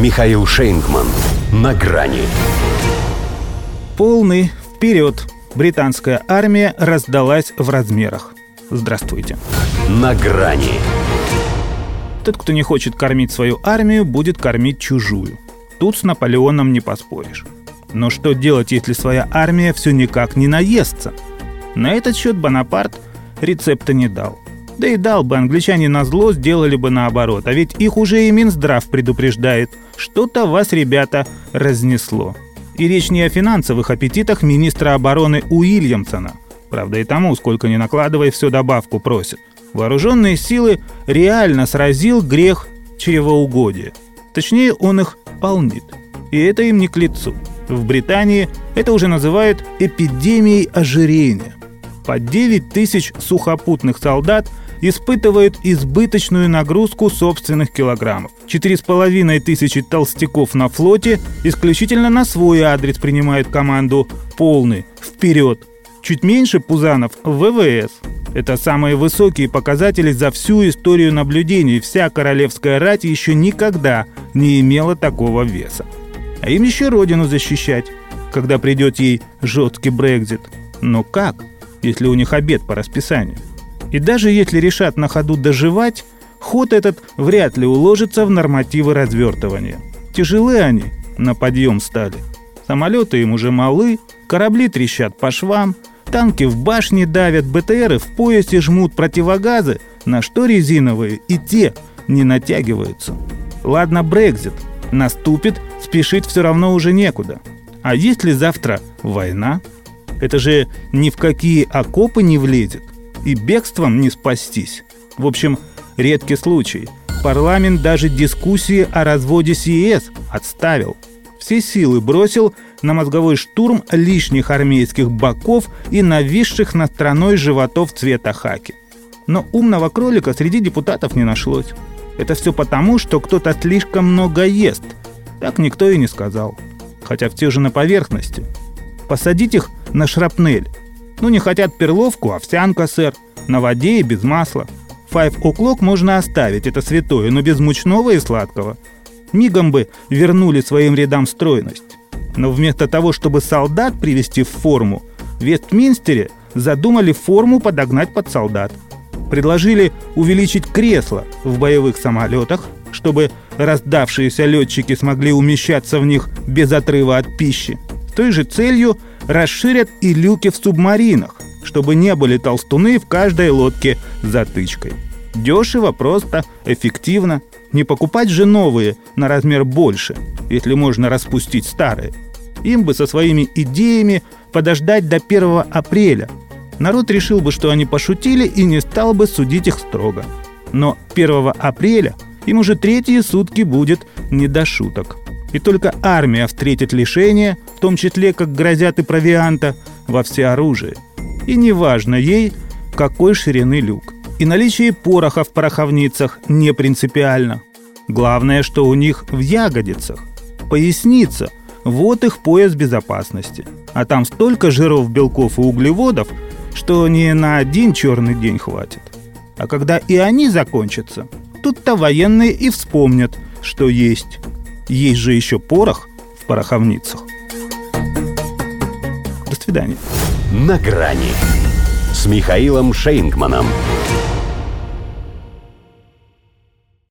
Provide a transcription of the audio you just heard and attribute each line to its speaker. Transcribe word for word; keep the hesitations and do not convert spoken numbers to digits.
Speaker 1: Михаил Шейнгман. На грани.
Speaker 2: Полный вперед. Британская армия раздалась в размерах. Здравствуйте.
Speaker 1: На грани.
Speaker 2: Тот, кто не хочет кормить свою армию, будет кормить чужую. Тут с Наполеоном не поспоришь. Но что делать, если своя армия все никак не наестся? На этот счет Бонапарт рецепта не дал. Да и дал бы, англичане назло сделали бы наоборот. А ведь их уже и Минздрав предупреждает. Что-то вас, ребята, разнесло. И речь не о финансовых аппетитах министра обороны Уильямсона. Правда, и тому, сколько ни накладывай, все добавку просит. Вооруженные силы реально сразил грех чревоугодия. Точнее, он их полнит. И это им не к лицу. В Британии это уже называют эпидемией ожирения. По девять тысяч сухопутных солдат испытывают избыточную нагрузку собственных килограммов. Четыре с половиной тысячи толстяков на флоте исключительно на свой адрес принимают команду «Полный, вперед!». Чуть меньше пузанов в вэ вэ эс. Это самые высокие показатели за всю историю наблюдений. Вся королевская рать еще никогда не имела такого веса. А им еще родину защищать, когда придет ей жесткий Брексит. Но как, если у них обед по расписанию? И даже если решат на ходу доживать, ход этот вряд ли уложится в нормативы развертывания. Тяжелы они на подъем стали. Самолеты им уже малы, корабли трещат по швам, танки в башне давят, бэ тэ эры в поясе жмут противогазы, на что резиновые и те не натягиваются. Ладно, Брексит наступит, спешить все равно уже некуда. А если завтра война? Это же ни в какие окопы не влезет. И бегством не спастись. В общем, редкий случай. Парламент даже дискуссии о разводе си эс отставил. Все силы бросил на мозговой штурм лишних армейских боков и нависших над страной животов цвета хаки. Но умного кролика среди депутатов не нашлось. Это все потому, что кто-то слишком много ест. Так никто и не сказал. Хотя все же на поверхности. Посадить их на шрапнель. Ну, не хотят перловку, овсянка, сэр. На воде и без масла. Five o'clock можно оставить, это святое, но без мучного и сладкого. Мигом бы вернули своим рядам стройность. Но вместо того, чтобы солдат привести в форму, в Вестминстере задумали форму подогнать под солдат. Предложили увеличить кресла в боевых самолетах, чтобы раздавшиеся летчики смогли умещаться в них без отрыва от пищи. С той же целью расширят и люки в субмаринах, чтобы не были толстуны в каждой лодке с затычкой. Дешево, просто, эффективно. Не покупать же новые на размер больше, если можно распустить старые. Им бы со своими идеями подождать до первого апреля. Народ решил бы, что они пошутили, и не стал бы судить их строго. Но первого апреля им уже третьи сутки будет не до шуток. И только армия встретит лишения, в том числе, как грозят и провианта, во всеоружии. И неважно ей, какой ширины люк. И наличие пороха в пороховницах не принципиально. Главное, что у них в ягодицах. Поясница – вот их пояс безопасности. А там столько жиров, белков и углеводов, что не на один черный день хватит. А когда и они закончатся, тут-то военные и вспомнят, что есть. Есть же еще порох в пороховницах. До свидания.
Speaker 1: На грани с Михаилом Шейнгманом.